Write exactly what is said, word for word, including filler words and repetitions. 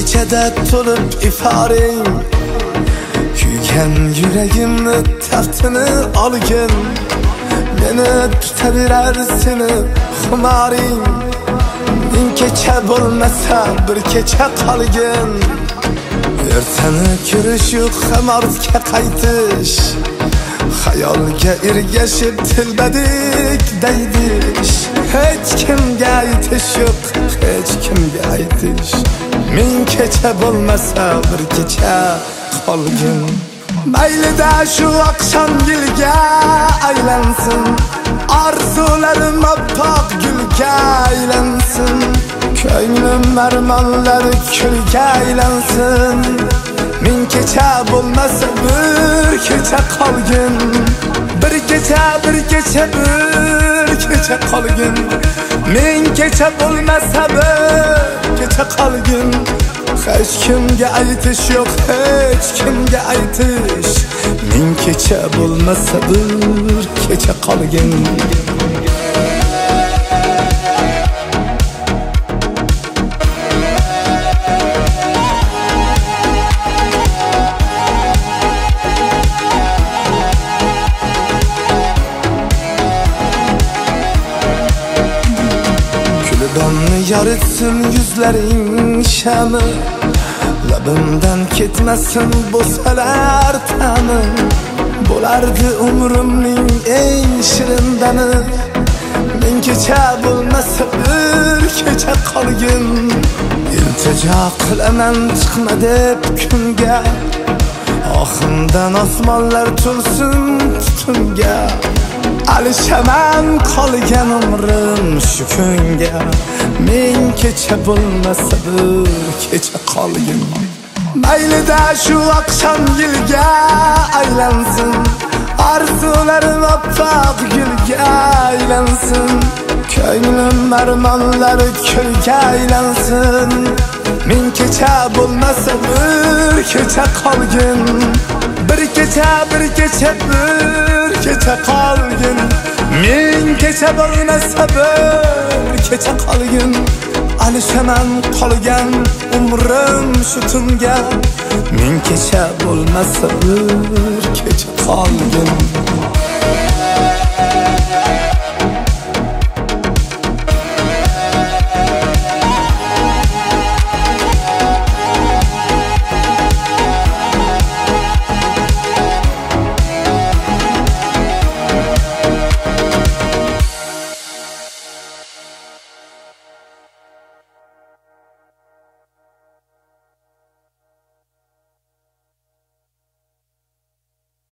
kechada to'lib iforing, kuygan yuragimni taftini olgin. Meni tutaverar seni xumoring, ming kecha bo'lmasa bir kecha qolgin. Ertani ko'rishu xamorga qaytish, xayolga ergashib tilbadik daydish. Hech kimga aytish yo'q, hech kimga aytish. Ming kecha bo'lmasa bir kecha qolgin. Maylida shu oqshom yilga aylansin, orzularim oppoq gulga aylansin. Ko'nglim marmonlari kulga aylansin. Ming kecha bo'lmasa bir kecha qolgin. Bir kecha, bir kecha, bir kecha qolgin. Ming kecha bo'lmasa bir kecha qolgin. Hech kimga aytish yo'q, hech kimga aytish. Ming kecha bo'lmasa bir kecha qolgin. Kulbonni yoritsin yuzlaring shami, labimdan ketmasin bo'salar ta'mi. Bo'lardi umrimning eng shirin dami. Ming kecha bo'lmasa bir kecha qolgin. Iltijo qilaman chiqma deb kunga, oximdan osmonlar to'lsin tutunga. Alishaman qolgan umrim shu kunga. Ming kecha bo'lmasa bir kecha qolgin. Maylida shu oqshom yilga aylansin, orzularim oppoq gulga aylansin. Ko'nglim marmonlari kulga aylansin. Ming kecha bo'lmasa bir kecha qolgin. Bir kecha, bir kecha, bir kecha qolgin. Ming kecha bo'lmasa bir kecha qolgin. Alishaman qolgan umrim shu tunga. Ming kecha bo'lmasa bir kecha qolgin.